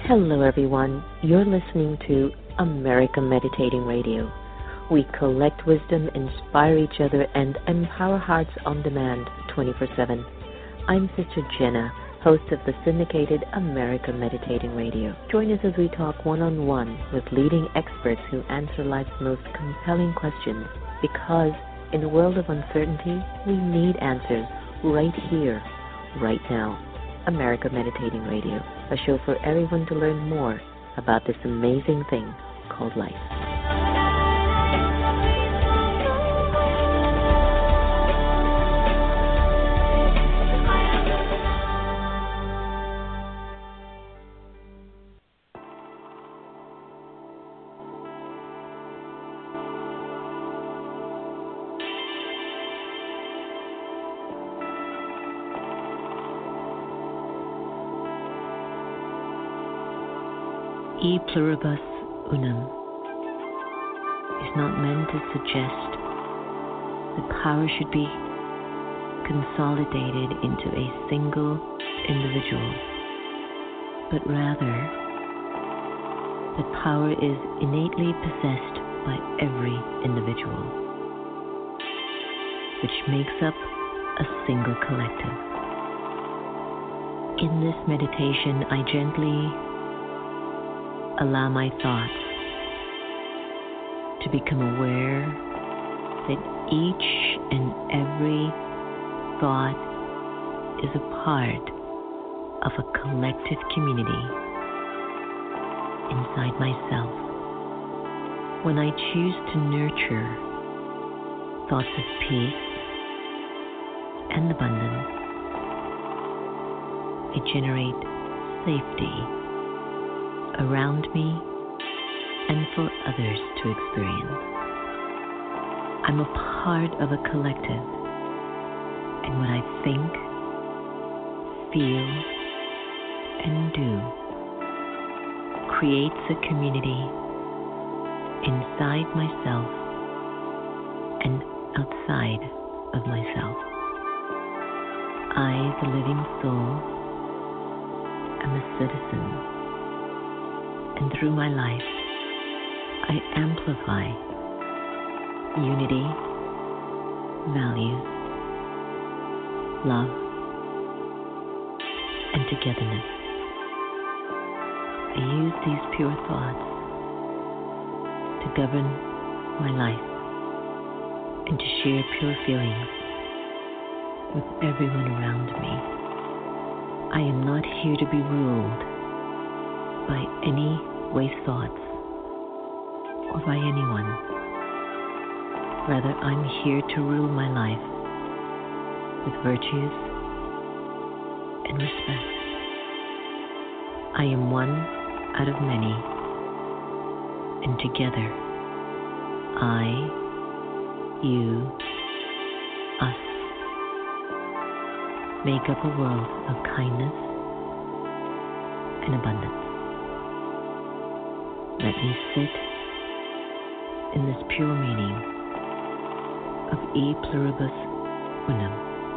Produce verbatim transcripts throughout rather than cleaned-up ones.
Hello, everyone. You're listening to America Meditating Radio. We collect wisdom, inspire each other, and empower hearts on demand twenty-four seven. I'm Sister Jenna, host of the syndicated America Meditating Radio. Join us as we talk one-on-one with leading experts who answer life's most compelling questions, because in a world of uncertainty, we need answers right here, right now. America Meditating Radio, a show for everyone to learn more about this amazing thing called life. E pluribus unum is not meant to suggest that power should be consolidated into a single individual, but rather that power is innately possessed by every individual, which makes up a single collective. In this meditation, I gently allow my thoughts to become aware that each and every thought is a part of a collective community inside myself. When I choose to nurture thoughts of peace and abundance, I generate safety around me and for others to experience. I'm a part of a collective, and what I think, feel, and do creates a community inside myself and outside of myself. I, the living soul, am a citizen, and through my life, I amplify unity, values, love, and togetherness. I use these pure thoughts to govern my life and to share pure feelings with everyone around me. I am not here to be ruled by any waste thoughts or by anyone. Rather, I'm here to rule my life with virtues and respect. I am one out of many, and together, I, you, us, make up a world of kindness and abundance. Let me sit in this pure meaning of E pluribus unum.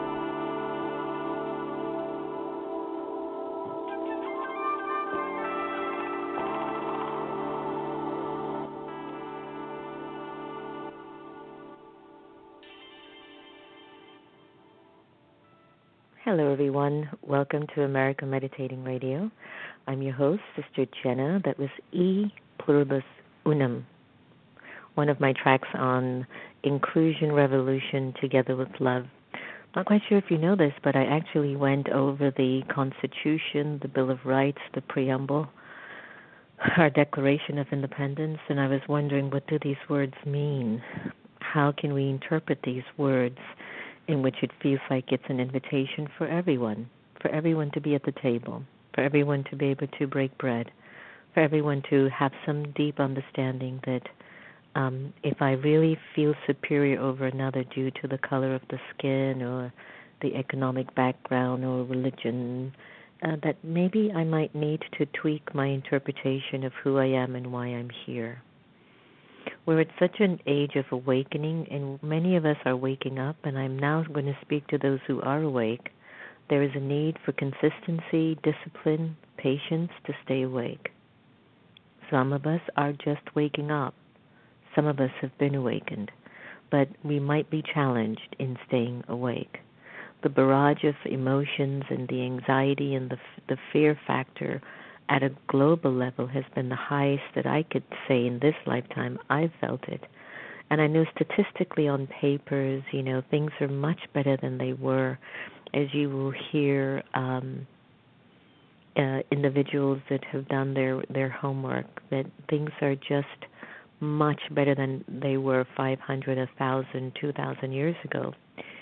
Hello, everyone. Welcome to America Meditating Radio. I'm your host, Sister Jenna. That was E pluribus unum, one of my tracks on Inclusion Revolution Together with Love. Not quite sure if you know this, but I actually went over the Constitution, the Bill of Rights, the Preamble, our Declaration of Independence, and I was wondering, what do these words mean? How can we interpret these words in which it feels like it's an invitation for everyone, for everyone to be at the table, for everyone to be able to break bread, for everyone to have some deep understanding that um, if I really feel superior over another due to the color of the skin or the economic background or religion, uh, that maybe I might need to tweak my interpretation of who I am and why I'm here. We're at such an age of awakening, and many of us are waking up, and I'm now going to speak to those who are awake. There is a need for consistency, discipline, patience to stay awake. Some of us are just waking up. Some of us have been awakened, but we might be challenged in staying awake. The barrage of emotions and the anxiety and the the fear factor at a global level has been the highest that I could say in this lifetime I've felt it. And I know statistically on papers, you know, things are much better than they were, as you will hear um, uh, individuals that have done their, their homework, that things are just much better than they were five hundred, one thousand, two thousand years ago.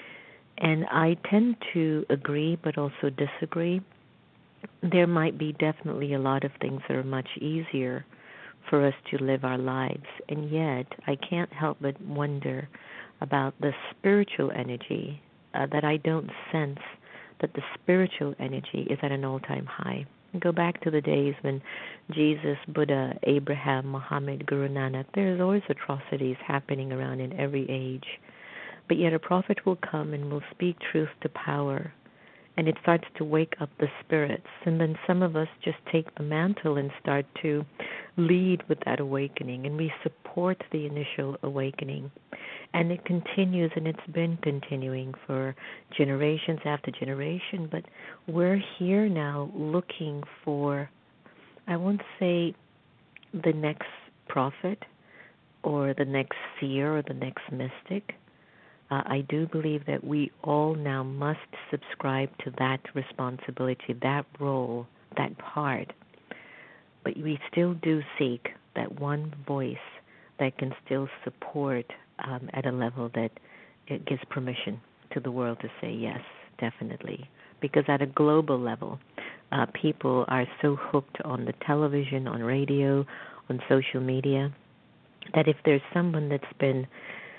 And I tend to agree but also disagree. There might be definitely a lot of things that are much easier for us to live our lives. And yet, I can't help but wonder about the spiritual energy, uh, that I don't sense that the spiritual energy is at an all-time high. Go back to the days when Jesus, Buddha, Abraham, Muhammad, Guru Nanak, there's always atrocities happening around in every age. But yet a prophet will come and will speak truth to power, and it starts to wake up the spirits. And then some of us just take the mantle and start to lead with that awakening, and we support the initial awakening. And it continues, and it's been continuing for generations after generation. But we're here now looking for, I won't say the next prophet or the next seer or the next mystic. Uh, I do believe that we all now must subscribe to that responsibility, that role, that part. But we still do seek that one voice that can still support um, at a level that it gives permission to the world to say yes, definitely. Because at a global level, uh, people are so hooked on the television, on radio, on social media, that if there's someone that's been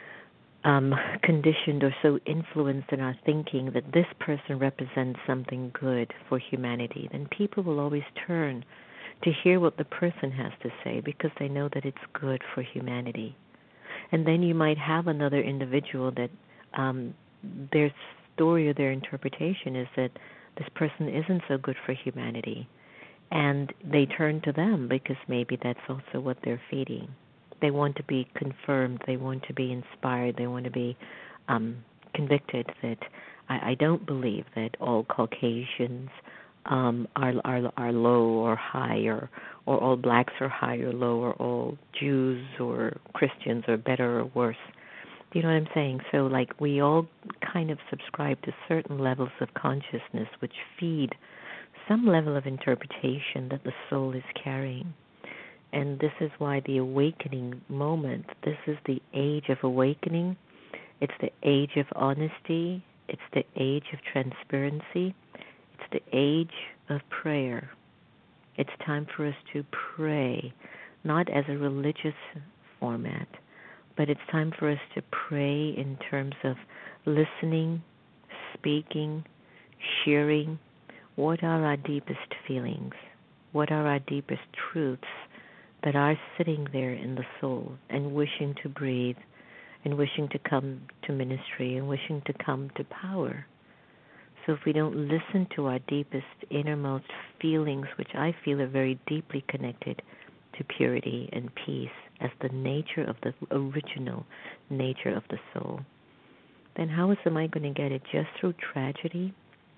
Um, conditioned or so influenced in our thinking that this person represents something good for humanity, then people will always turn to hear what the person has to say because they know that it's good for humanity. And then you might have another individual that um, their story or their interpretation is that this person isn't so good for humanity. And they turn to them because maybe that's also what they're feeding. They want to be confirmed. They want to be inspired. They want to be um, convicted that I, I don't believe that all Caucasians um, are, are are low or high, or, or all blacks are high or low, or all Jews or Christians are better or worse. Do you know what I'm saying? So, like, we all kind of subscribe to certain levels of consciousness which feed some level of interpretation that the soul is carrying. And this is why the awakening moment, this is the age of awakening. It's the age of honesty. It's the age of transparency. It's the age of prayer. It's time for us to pray, not as a religious format, but it's time for us to pray in terms of listening, speaking, sharing. What are our deepest feelings? What are our deepest truths that are sitting there in the soul and wishing to breathe and wishing to come to ministry and wishing to come to power? So if we don't listen to our deepest, innermost feelings, which I feel are very deeply connected to purity and peace as the nature of the original nature of the soul, then how else am I going to get it? Just through tragedy?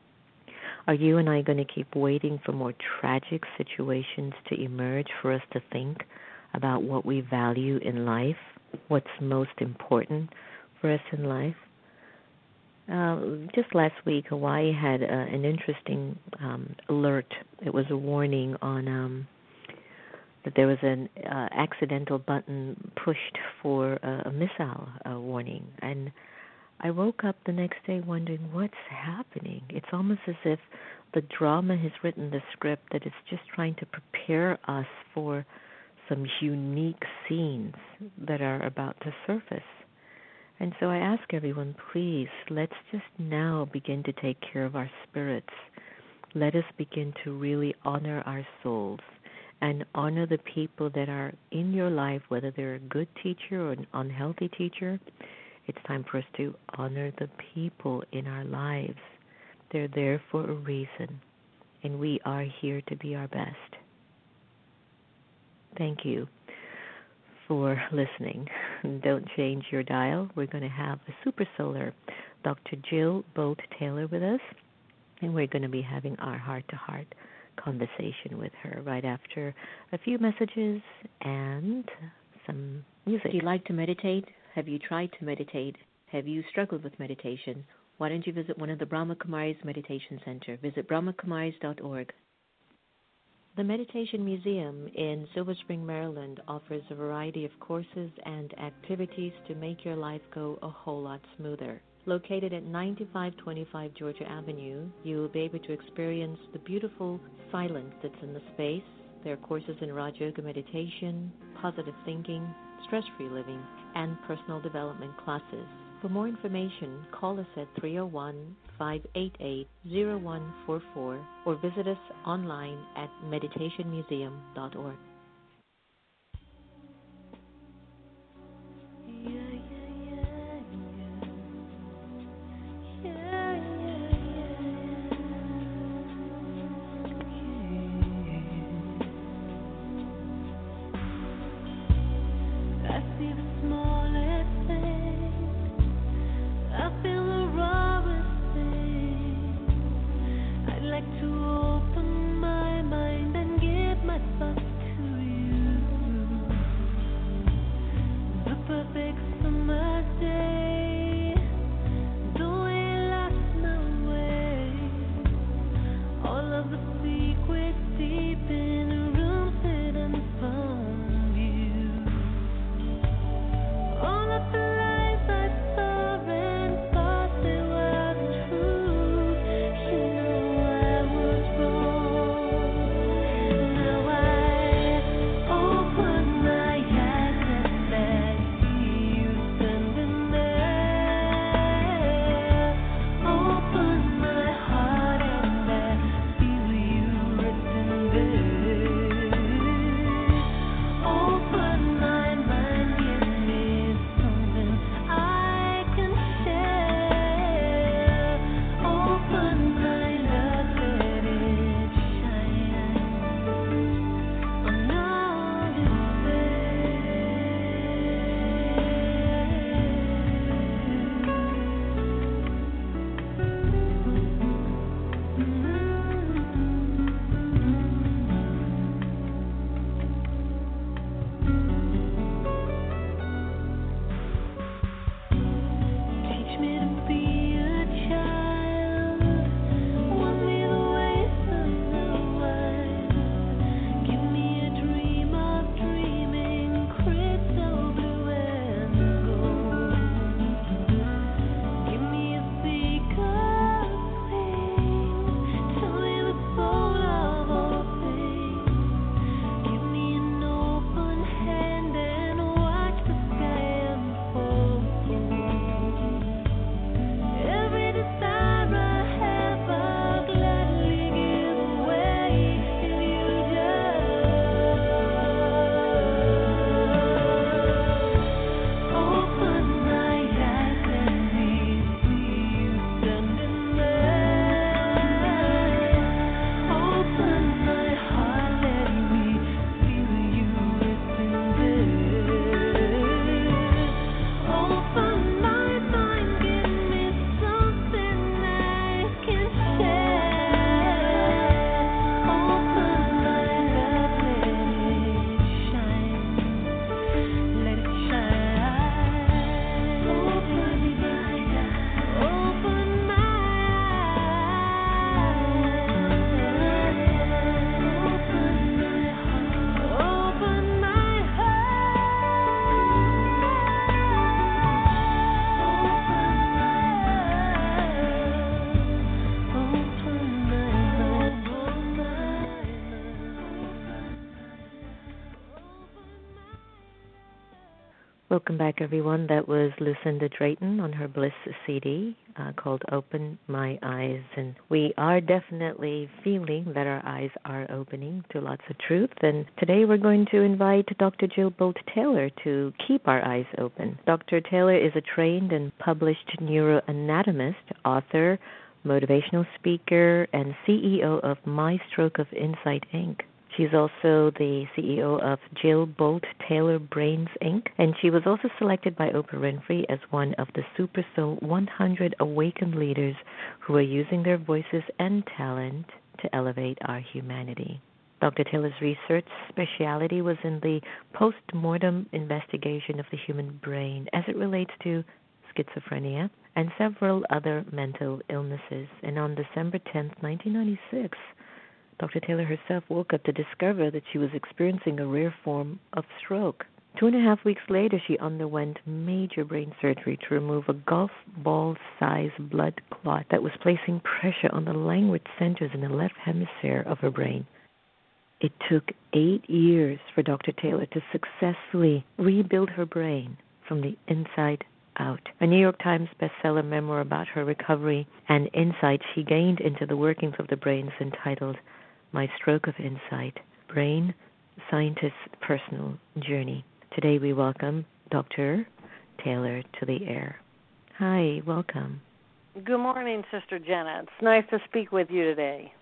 Are you and I going to keep waiting for more tragic situations to emerge for us to think about what we value in life, what's most important for us in life? Uh, just last week, Hawaii had uh, an interesting um, alert. It was a warning on um, that there was an uh, accidental button pushed for uh, a missile uh, warning. And I woke up the next day wondering what's happening. It's almost as if the drama has written the script that it's just trying to prepare us for some unique scenes that are about to surface. And so I ask everyone, please, let's just now begin to take care of our spirits. Let us begin to really honor our souls and honor the people that are in your life, whether they're a good teacher or an unhealthy teacher. It's time for us to honor the people in our lives. They're there for a reason. and we are here to be our best. Thank you for listening. Don't change your dial. We're going to have a super solar Doctor Jill Bolte Taylor with us, and we're going to be having our heart-to-heart conversation with her right after a few messages and some music. Do you like to meditate? Have you tried to meditate? Have you struggled with meditation? Why don't you visit one of the Brahma Kumaris Meditation Center? Visit brahma kumaris dot org. The Meditation Museum in Silver Spring, Maryland offers a variety of courses and activities to make your life go a whole lot smoother. Located at ninety-five twenty-five Georgia Avenue, you will be able to experience the beautiful silence that's in the space. There are courses in Raj Yoga meditation, positive thinking, stress-free living, and personal development classes. For more information, call us at three oh one, five eight eight, oh one four four or visit us online at meditation museum dot org. Welcome back, everyone. That was Lucinda Drayton on her Bliss C D uh, called Open My Eyes. And we are definitely feeling that our eyes are opening to lots of truth. And today we're going to invite Doctor Jill Bolte Taylor to keep our eyes open. Doctor Taylor is a trained and published neuroanatomist, author, motivational speaker, and C E O of My Stroke of Insight, Incorporated. She's also the C E O of Jill Bolt Taylor Brains, Incorporated, and she was also selected by Oprah Winfrey as one of the Super Soul one hundred awakened leaders who are using their voices and talent to elevate our humanity. Doctor Taylor's research specialty was in the post-mortem investigation of the human brain as it relates to schizophrenia and several other mental illnesses. And on December tenth, nineteen ninety-six, Doctor Taylor herself woke up to discover that she was experiencing a rare form of stroke. Two and a half weeks later, she underwent major brain surgery to remove a golf ball-sized blood clot that was placing pressure on the language centers in the left hemisphere of her brain. It took eight years for Doctor Taylor to successfully rebuild her brain from the inside out. A New York Times bestseller memoir about her recovery and insight she gained into the workings of the brain is entitled My Stroke of Insight, Brain Scientist's Personal Journey. Today we welcome Doctor Taylor to the air. Hi, welcome. Good morning, Sister Jenna. It's nice to speak with you today.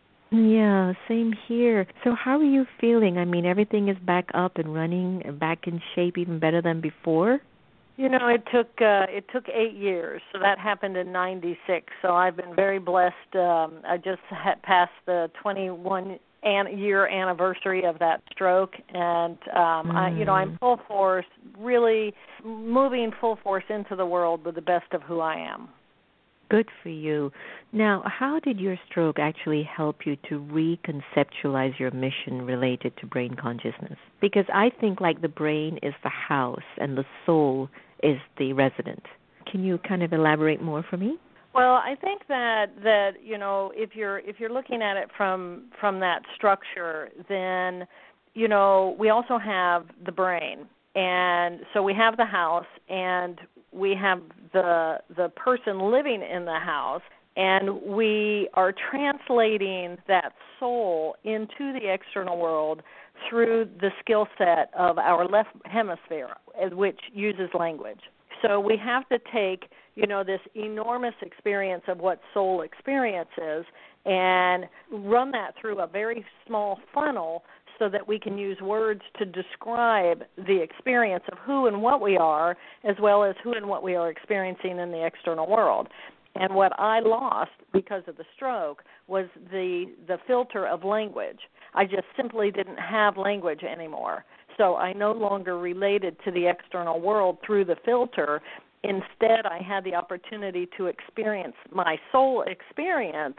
Yeah, same here. So how are you feeling? I mean, everything is back up and running, back in shape, even better than before? You know, it took uh, it took eight years. So that happened in ninety-six. So I've been very blessed. Um, I just had passed the twenty-one an- year anniversary of that stroke, and um, mm. I, you know, I'm full force, really moving full force into the world with the best of who I am. Good for you. Now, how did your stroke actually help you to reconceptualize your mission related to brain consciousness? Because I think like the brain is the house and the soul is the resident. Can you kind of elaborate more for me? Well, I think that, that you know, if you're if you're looking at it from from that structure, then, you know, we also have the brain. And so we have the house, and we have the the person living in the house, and we are translating that soul into the external world through the skill set of our left hemisphere, which uses language. So we have to take, you know, this enormous experience of what soul experience is and run that through a very small funnel so that we can use words to describe the experience of who and what we are, as well as who and what we are experiencing in the external world. And what I lost because of the stroke was the the filter of language. I just simply didn't have language anymore. So I no longer related to the external world through the filter. Instead, I had the opportunity to experience my soul experience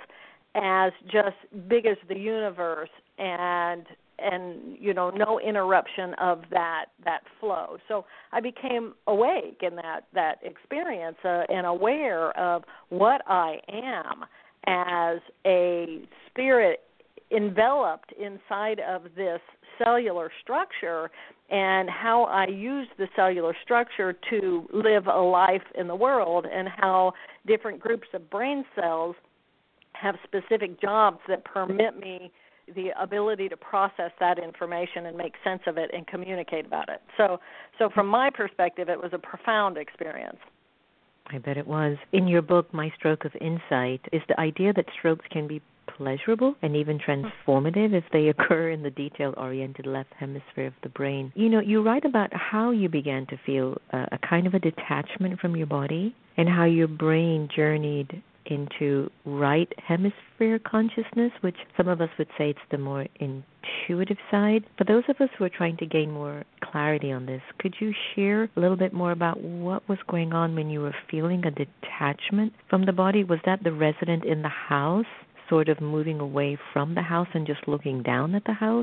as just big as the universe, and and, you know, no interruption of that that flow. So I became awake in that, that experience uh, and aware of what I am as a spirit enveloped inside of this cellular structure, and how I use the cellular structure to live a life in the world, and how different groups of brain cells have specific jobs that permit me the ability to process that information and make sense of it and communicate about it. So so from my perspective, it was a profound experience. I bet it was. In your book, My Stroke of Insight, is the idea that strokes can be pleasurable and even transformative if they occur in the detail-oriented left hemisphere of the brain. You know, you write about how you began to feel a, a kind of a detachment from your body, and how your brain journeyed into right hemisphere consciousness, which some of us would say it's the more intuitive side. For those of us who are trying to gain more clarity on this, could you share a little bit more about what was going on when you were feeling a detachment from the body? Was that the resident in the house sort of moving away from the house and just looking down at the house?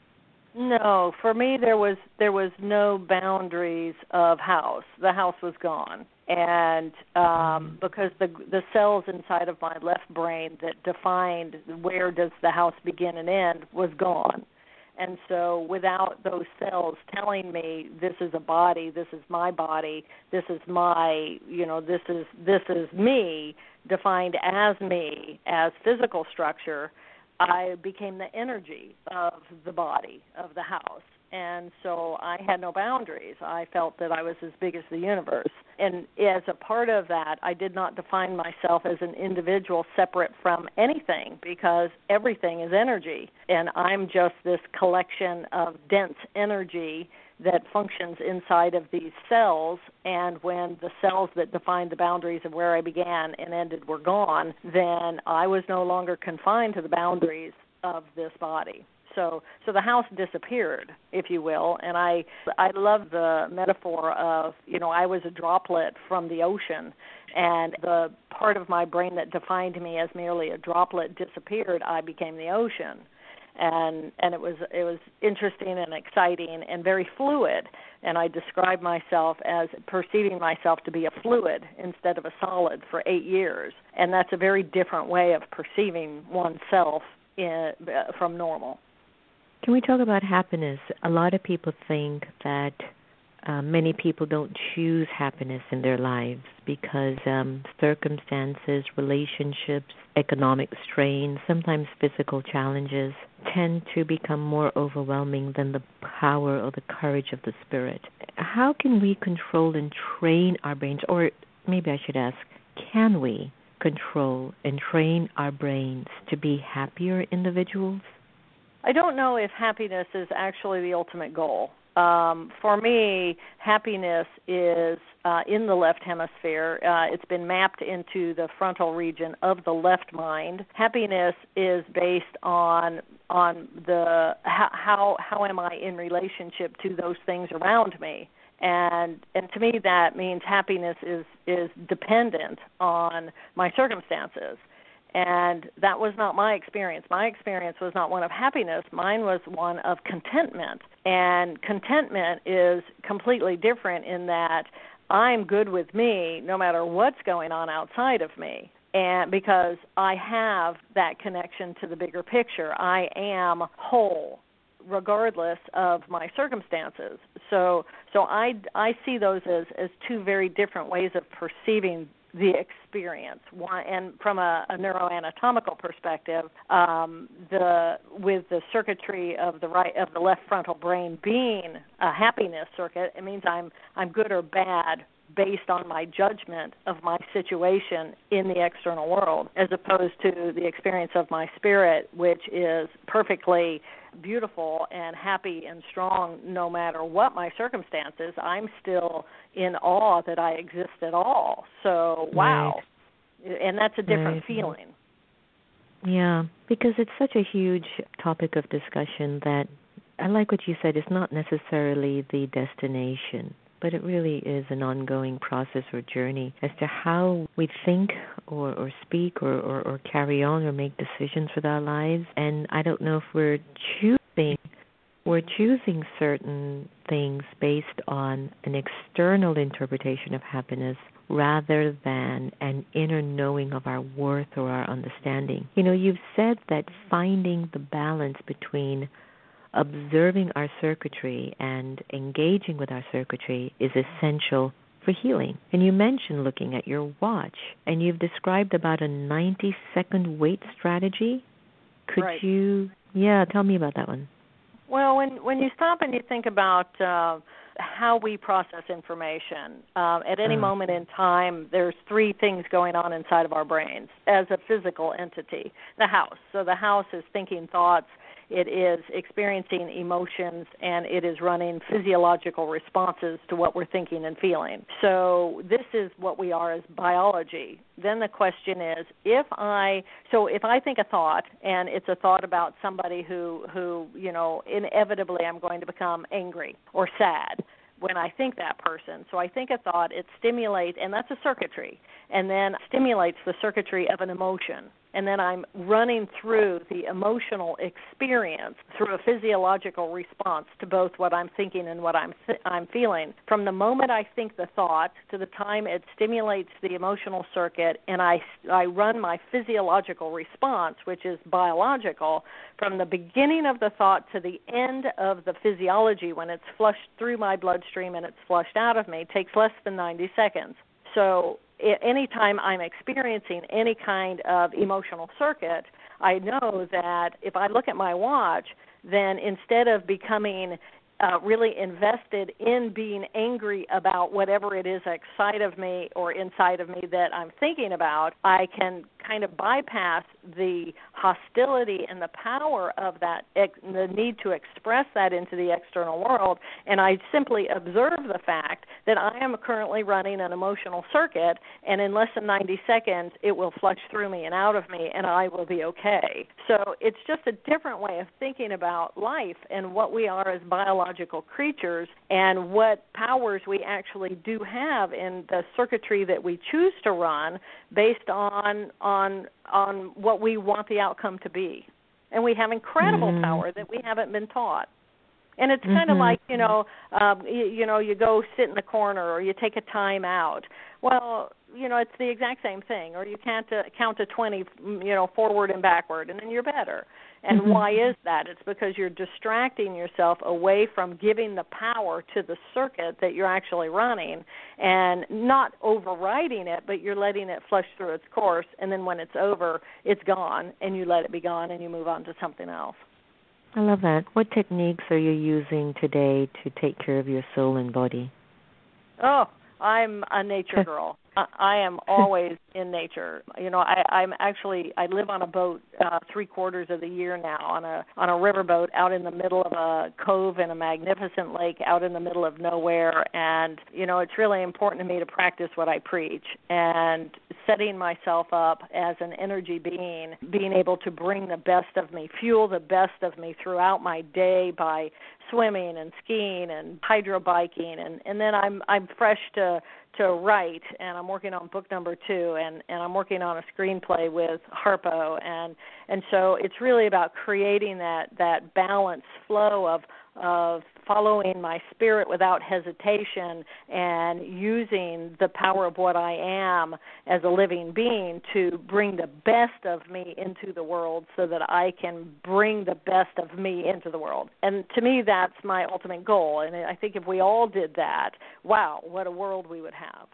No, for me there was there was no boundaries of house. The house was gone. And um, because the the cells inside of my left brain that defined where does the house begin and end was gone. And so without those cells telling me this is a body, this is my body, this is my, you know, this is this is me, defined as me, as physical structure, I became the energy of the body, of the house. And so I had no boundaries. I felt that I was as big as the universe. And as a part of that, I did not define myself as an individual separate from anything, because everything is energy. And I'm just this collection of dense energy that functions inside of these cells. And when the cells that defined the boundaries of where I began and ended were gone, then I was no longer confined to the boundaries of this body. So, so the house disappeared, if you will, and I, I love the metaphor of, you know, I was a droplet from the ocean, and the part of my brain that defined me as merely a droplet disappeared. I became the ocean, and and it was it was interesting and exciting and very fluid. And I described myself as perceiving myself to be a fluid instead of a solid for eight years, and that's a very different way of perceiving oneself in, uh, from normal. Can we talk about happiness? A lot of people think that uh, many people don't choose happiness in their lives because um, circumstances, relationships, economic strain, sometimes physical challenges tend to become more overwhelming than the power or the courage of the spirit. How can we control and train our brains, or maybe I should ask, can we control and train our brains to be happier individuals? I don't know if happiness is actually the ultimate goal. Um, for me, happiness is uh, in the left hemisphere. Uh, it's been mapped into the frontal region of the left mind. Happiness is based on on the how how, how am I in relationship to those things around me. And and to me that means happiness is, is dependent on my circumstances. And that was not my experience. My experience was not one of happiness. Mine was one of contentment. And contentment is completely different in that I'm good with me no matter what's going on outside of me. And because I have that connection to the bigger picture, I am whole regardless of my circumstances. So so I, I see those as, as two very different ways of perceiving the experience. One, and from a, a neuroanatomical perspective, um, the with the circuitry of the right of the left frontal brain being a happiness circuit, it means I'm I'm good or bad based on my judgment of my situation in the external world, as opposed to the experience of my spirit, which is perfectly beautiful and happy and strong no matter what my circumstances. I'm still in awe that I exist at all. So, wow. Right. And that's a different right. feeling. Yeah, because it's such a huge topic of discussion that I like what you said. It's not necessarily the destination, but it really is an ongoing process or journey as to how we think or, or speak or, or, or carry on or make decisions with our lives. And I don't know if we're choosing we're choosing certain things based on an external interpretation of happiness rather than an inner knowing of our worth or our understanding. You know, you've said that finding the balance between observing our circuitry and engaging with our circuitry is essential for healing. And you mentioned looking at your watch, and you've described about a ninety-second wait strategy. Could right. you, yeah, tell me about that one. Well, when, when you stop and you think about uh, how we process information, um, at any uh. moment in time, there's three things going on inside of our brains as a physical entity. The house. So the house is thinking thoughts, it is experiencing emotions, and it is running physiological responses to what we're thinking and feeling. So this is what we are as biology. Then the question is, if I, so if I think a thought, and it's a thought about somebody who, who, you know, inevitably I'm going to become angry or sad when I think that person. So I think a thought, it stimulates, and that's a circuitry, and then stimulates the circuitry of an emotion. And then I'm running through the emotional experience through a physiological response to both what I'm thinking and what I'm th- I'm feeling. From the moment I think the thought to the time it stimulates the emotional circuit, and I, I run my physiological response, which is biological, from the beginning of the thought to the end of the physiology when it's flushed through my bloodstream and it's flushed out of me, takes less than ninety seconds. So anytime I'm experiencing any kind of emotional circuit, I know that if I look at my watch, then instead of becoming uh, really invested in being angry about whatever it is outside of me or inside of me that I'm thinking about, I can kind of bypass the hostility and the power of that, the need to express that into the external world, and I simply observe the fact that I am currently running an emotional circuit, and in less than ninety seconds, it will flush through me and out of me, and I will be okay. So it's just a different way of thinking about life and what we are as biological creatures and what powers we actually do have in the circuitry that we choose to run based on on on what we want the outcome to be. And we have incredible mm-hmm. power that we haven't been taught. And it's mm-hmm. kind of like, you know, um, you, you know, you go sit in the corner or you take a time out. Well, you know, it's the exact same thing. Or you can't uh, count to twenty, you know, forward and backward, and then you're better. And mm-hmm. why is that? It's because you're distracting yourself away from giving the power to the circuit that you're actually running and not overriding it, but you're letting it flush through its course, and then when it's over, it's gone, and you let it be gone, and you move on to something else. I love that. What techniques are you using today to take care of your soul and body? Oh, I'm a nature girl. I am always in nature. You know, I, I'm actually I live on a boat uh, three quarters of the year now on a on a riverboat out in the middle of a cove in a magnificent lake out in the middle of nowhere. And you know, it's really important to me to practice what I preach and setting myself up as an energy being, being able to bring the best of me, fuel the best of me throughout my day by swimming and skiing and hydro biking, and and then I'm I'm fresh to. to write, and I'm working on book number two, and, and I'm working on a screenplay with Harpo, and and so it's really about creating that, that balanced flow of of following my spirit without hesitation and using the power of what I am as a living being to bring the best of me into the world so that I can bring the best of me into the world. And to me, that's my ultimate goal. And I think if we all did that, wow, what a world we would have.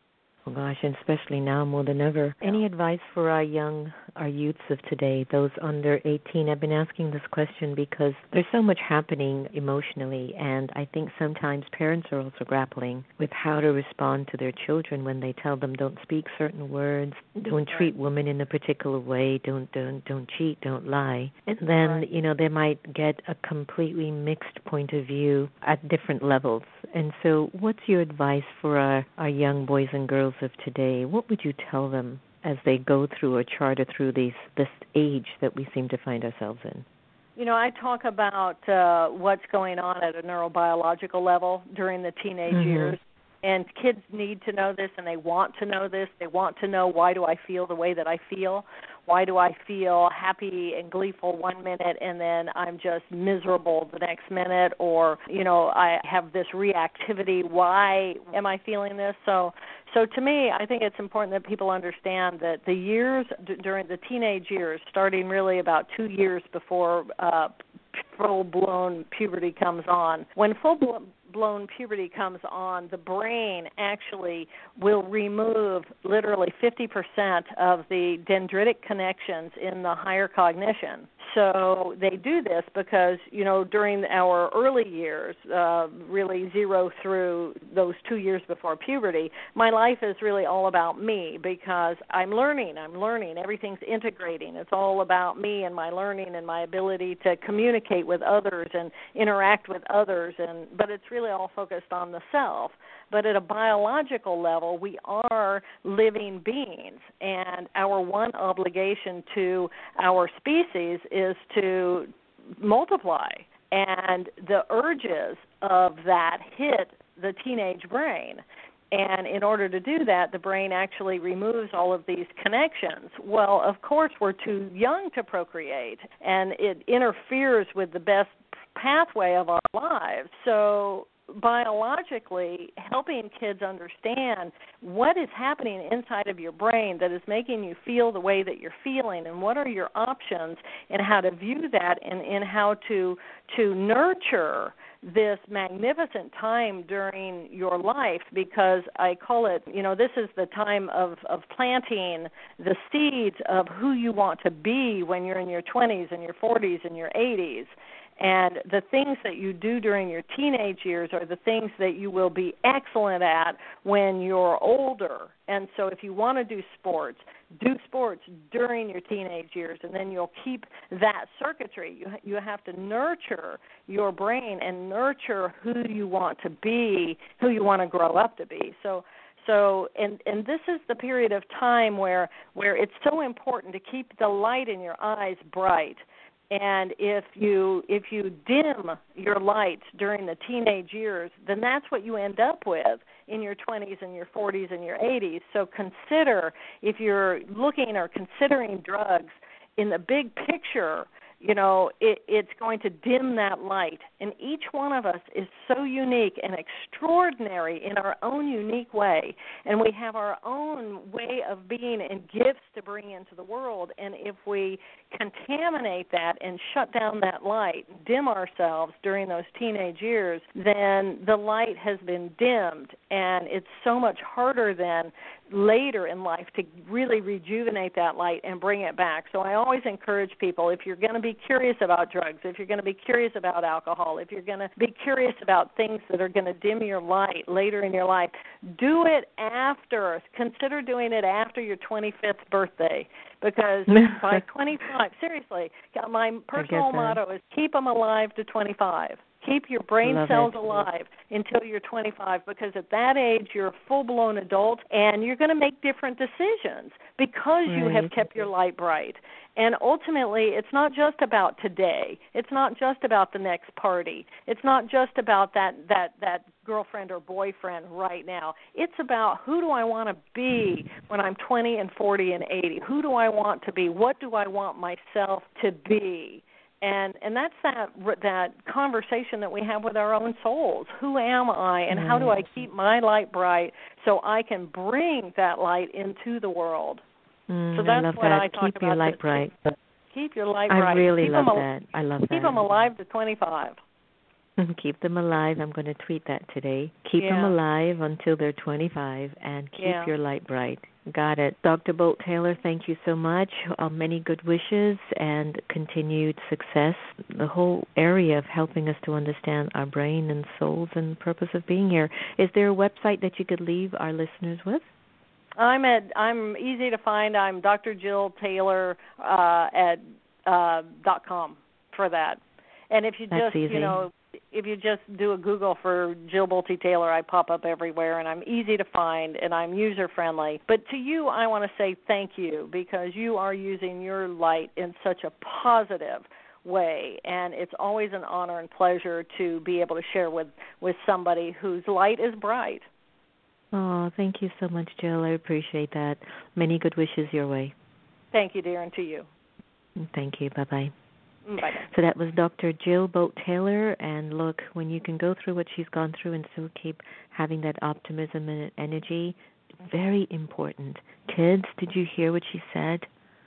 Oh gosh, and especially now more than ever. Yeah. Any advice for our young, our youths of today, those under eighteen? I've been asking this question because there's so much happening emotionally, and I think sometimes parents are also grappling with how to respond to their children when they tell them don't speak certain words, don't treat women in a particular way, don't don't don't cheat, don't lie. And then, right. you know, they might get a completely mixed point of view at different levels. And so what's your advice for our, our young boys and girls of today? What would you tell them as they go through or charter through these, this age that we seem to find ourselves in? You know, I talk about uh, what's going on at a neurobiological level during the teenage mm-hmm. years. And kids need to know this, and they want to know this. They want to know, why do I feel the way that I feel? Why do I feel happy and gleeful one minute and then I'm just miserable the next minute? Or, you know, I have this reactivity. Why am I feeling this? So so to me, I think it's important that people understand that the years, d- during the teenage years, starting really about two years before uh, full-blown puberty comes on, when full-blown blown puberty comes on, the brain actually will remove literally fifty percent of the dendritic connections in the higher cognition. So they do this because, you know, during our early years, uh, really zero through those two years before puberty, my life is really all about me because I'm learning, I'm learning, everything's integrating. It's all about me and my learning and my ability to communicate with others and interact with others, and but it's really all focused on the self. But at a biological level, we are living beings, and our one obligation to our species is to multiply. And the urges of that hit the teenage brain. And in order to do that, the brain actually removes all of these connections. Well, of course, we're too young to procreate, and it interferes with the best pathway of our lives. So biologically, helping kids understand what is happening inside of your brain that is making you feel the way that you're feeling, and what are your options, and how to view that, and, and how to to nurture this magnificent time during your life, because I call it, you know, this is the time of, of planting the seeds of who you want to be when you're in your twenties and your forties and your eighties. And the things that you do during your teenage years are the things that you will be excellent at when you're older. And so if you want to do sports, do sports during your teenage years, and then you'll keep that circuitry. You you have to nurture your brain and nurture who you want to be, who you want to grow up to be. So So, and, and this is the period of time where, where it's so important to keep the light in your eyes bright. And if you if you dim your lights during the teenage years, then that's what you end up with in your twenties and your forties and your eighties. So consider, if you're looking or considering drugs, in the big picture, you know, it, it's going to dim that light. And each one of us is so unique and extraordinary in our own unique way. And we have our own way of being and gifts to bring into the world. And if we contaminate that and shut down that light, dim ourselves during those teenage years, then the light has been dimmed. And it's so much harder then later in life to really rejuvenate that light and bring it back. So I always encourage people, if you're going to be curious about drugs, if you're going to be curious about alcohol, if you're going to be curious about things that are going to dim your light later in your life, do it after. Consider doing it after your twenty-fifth birthday, because by twenty-five, seriously, my personal motto is keep them alive to twenty-five. Keep your brain Love cells it. alive until you're twenty-five, because at that age you're a full-blown adult and you're going to make different decisions because right. you have kept your light bright. And ultimately, it's not just about today. It's not just about the next party. It's not just about that, that, that girlfriend or boyfriend right now. It's about, who do I want to be when I'm twenty and forty and eighty? Who do I want to be? What do I want myself to be? And and that's that that conversation that we have with our own souls. Who am I, and how do I keep my light bright so I can bring that light into the world? Mm, so that's I love what that. I talk keep about. your light bright. Keep your light I bright. really keep love them, that. I love keep that. Keep them alive to twenty-five. Keep them alive. I'm going to tweet that today. Keep yeah. them alive until they're twenty-five, and keep yeah. your light bright. Got it. Doctor Bolt Taylor, thank you so much. Uh, many good wishes and continued success. The whole area of helping us to understand our brain and souls and purpose of being here. Is there a website that you could leave our listeners with? I'm at. I'm easy to find. I'm Doctor Jill Taylor uh, at uh, dot com for that. And if you That's just easy. you know. If you just do a Google for Jill Bolte Taylor, I pop up everywhere, and I'm easy to find, and I'm user-friendly. But to you, I want to say thank you, because you are using your light in such a positive way, and it's always an honor and pleasure to be able to share with, with somebody whose light is bright. Oh, thank you so much, Jill. I appreciate that. Many good wishes your way. Thank you, dear, and to you. Thank you. Bye-bye. Bye. So that was Doctor Jill Bolte Taylor, and look, when you can go through what she's gone through and still keep having that optimism and energy, very important. Kids, did you hear what she said?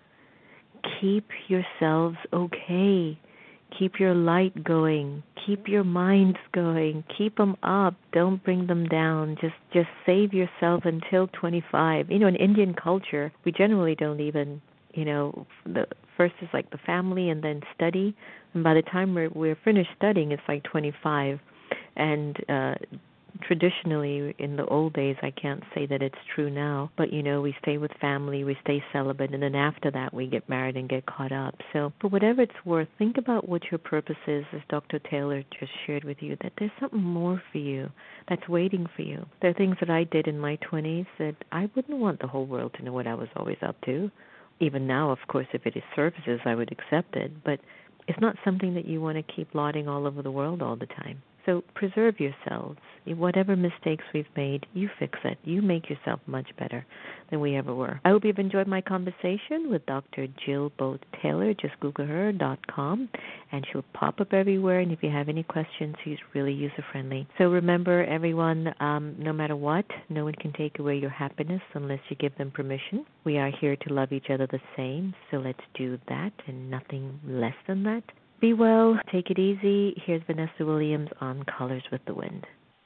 Keep yourselves okay. Keep your light going. Keep your minds going. Keep them up. Don't bring them down. Just just save yourself until twenty-five. You know, in Indian culture, we generally don't even, you know, the first is like the family and then study. And by the time we're, we're finished studying, it's like twenty-five. And uh, traditionally, in the old days, I can't say that it's true now, but, you know, we stay with family, we stay celibate, and then after that we get married and get caught up. So for whatever it's worth, think about what your purpose is, as Doctor Taylor just shared with you, that there's something more for you that's waiting for you. There are things that I did in my twenties that I wouldn't want the whole world to know what I was always up to. Even now, of course, if it is services, I would accept it, but it's not something that you want to keep lauding all over the world all the time. So preserve yourselves. Whatever mistakes we've made, you fix it. You make yourself much better than we ever were. I hope you've enjoyed my conversation with Doctor Jill Bolte Taylor. Just Google her dot com, and she'll pop up everywhere. And if you have any questions, she's really user-friendly. So remember, everyone, um, no matter what, no one can take away your happiness unless you give them permission. We are here to love each other the same, so let's do that and nothing less than that. Be well. Take it easy. Here's Vanessa Williams on Colors with the Wind.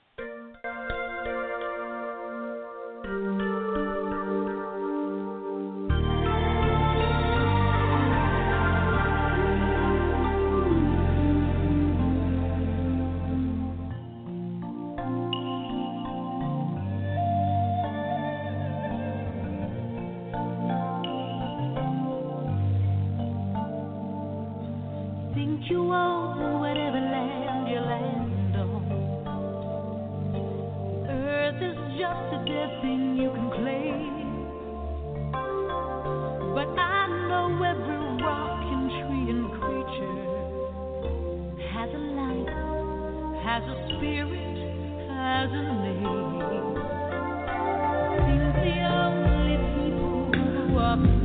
Think you own whatever land you land on. Earth is just a dead thing you can claim. But I know every rock and tree and creature has a life, has a spirit, has a name. Seems the only people who are